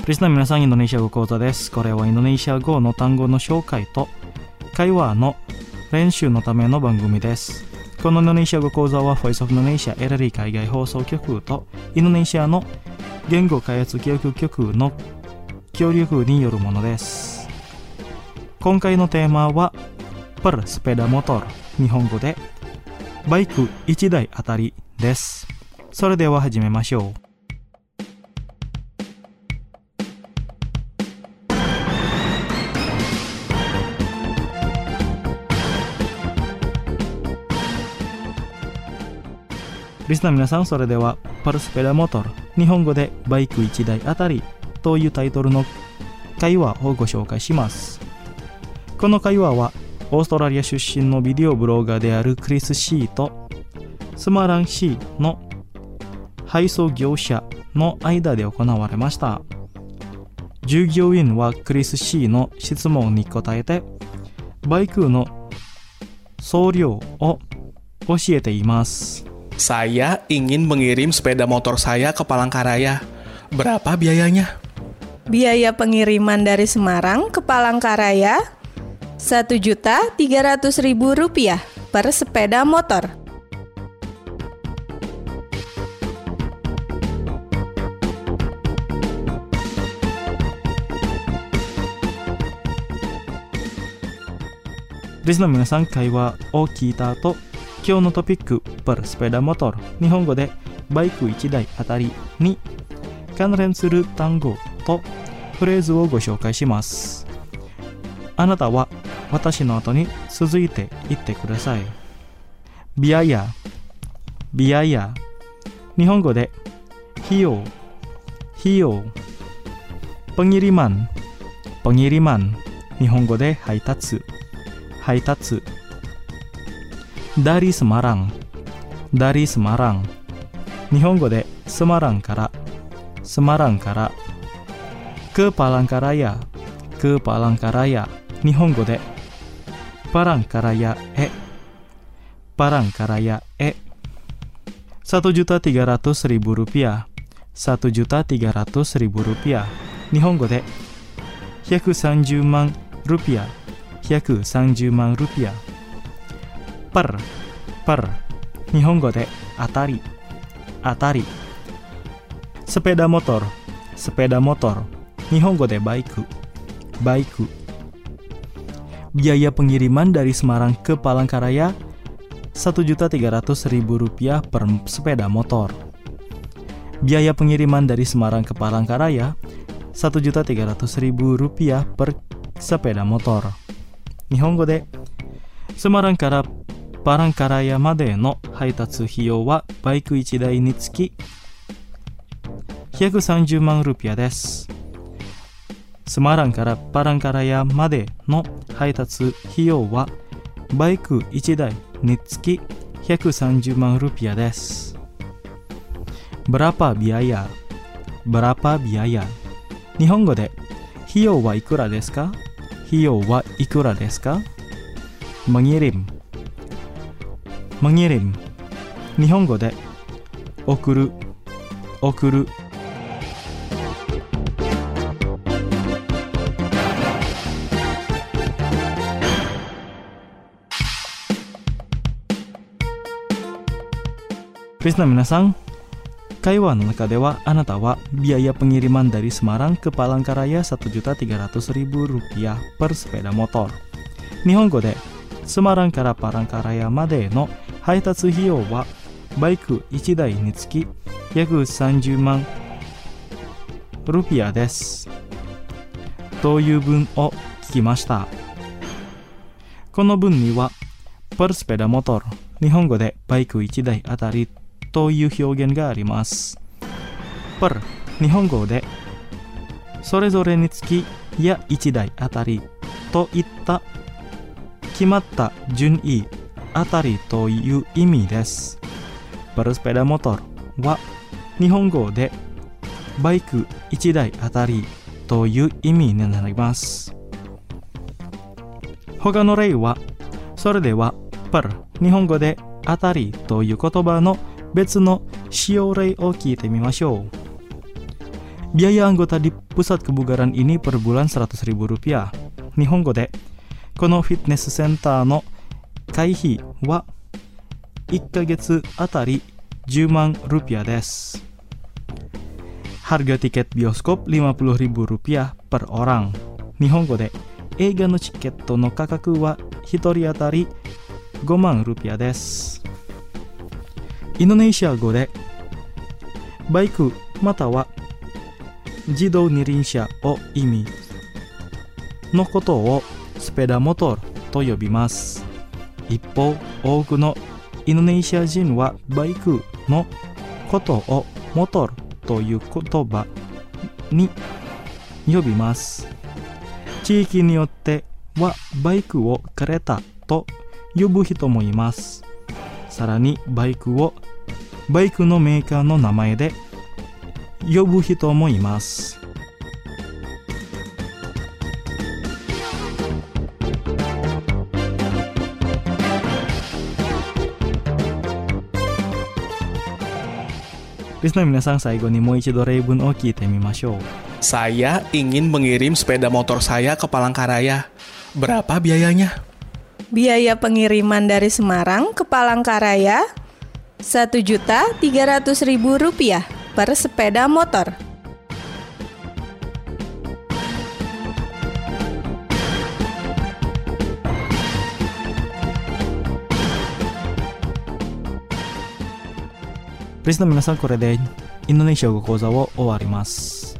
リスナー皆さん、インドネシア語講座です。これはインドネシア語の単語の紹介と会話の練習のための番組です。このインドネシア語講座は Voice of Indonesia LRI 海外放送局とインドネシアの言語開発教育局の協力によるものです。今回のテーマはper sepeda motor、日本語でバイク1台あたりです。それでは始めましょう。リスナー皆さん、それではper sepeda motor、日本語でバイク1台あたりというタイトルの会話をご紹介します。この会話はオーストラリア出身のビデオブロガーであるクリス・シーとスマラン市の配送業者の間で行われました。従業員はクリス・シーの質問に答えてバイクの送料を教えています。 Saya ingin mengirim sepeda motor saya ke Palangkaraya. Berapa biayanya? Biaya pengiriman dari Semarang ke Palangkaraya Rp1.300.000 per sepeda motor. Listener 皆さん、会話を聞いた後、今日のトピックper sepeda motor、日本語でバイク1台あたりに関連する単語とフレーズをご紹介します。あなたは私の後に続いて言ってください。biaya、biaya、日本語で費用、費用。pengiriman、pengiriman、日本語で配達、配達。dari Semarang、dari Semarang、日本語でスマランから、スマランから。ke Palangkaraya、ke Palangkaraya、日本語でパランカラヤへ、パランカラヤへ。1.300.000 rupiah、1.300.000 rupiah、日本語で130万ルピア、130万ルピア。per、per、日本語であたり、あたり。sepeda motor、sepeda motor、日本語でバイク、バイク。Biaya pengiriman dari Semarang ke Palangkaraya Rp1.300.000 per sepeda motor. Biaya pengiriman dari Semarang ke Palangkaraya Rp1.300.000 per sepeda motor. 日本語でスマランからパランカラヤまでの配達費用はバイク1台につき130万ルピアです。スマランからパランカラヤまでの配達費用はバイク1台につき130万ルピアです。Berapa biaya、Berapa biaya、日本語で費用はいくらですか、費用はいくらですか。mengirim、mengirim、日本語で送る、送る。リスナー皆さん、会話の中ではあなたはbiaya pengiriman dari Semarang ke Palangkaraya Rp1.300.000 per sepeda motor、日本語でスマランからパランカラヤまでの配達費用はバイク1台につき約30万ルピアですという文を聞きました。この文にはper sepeda motor、日本語でバイク1台あたりという表現があります。per、日本語でそれぞれにつきや1台あたりといった決まった順位あたりという意味です。per sepeda motor は日本語でバイク1台あたりという意味になります。他の例は、それではper、日本語であたりという言葉の別の使用例を聞いてみましょう。 Biaya anggota di pusat kebugaran ini per bulan Rp100.000. Nihongo de, kono fitness center no kaihi wa 1ヶ月あたり10万rupiah desu. Harga tiket bioskop Rp50.000 per orang. Nihongo de, eiga no chiketto no kakaku wa hitori atari 5万rupiah desu. Indonesia語でバイクまたは自動二輪車を意味のことをスペダモトルと呼びます。一方、多くのインドネシア人はバイクのことをモトルという言葉に呼びます。地域によってはバイクをカレタと呼ぶ人もいます。さらにバイクのメーカーの名前で呼ぶ人もいます。リスナーの皆さん、最後にもう一度例文を聞いてみましょう。 Saya ingin mengirim sepeda motor saya ke Palangkaraya. Berapa biayanya? Biaya pengiriman dari Semarang ke Palangkaraya Rp1.300.000 per sepeda motor. Please の皆さん、これでインドネシア語講座を終わります。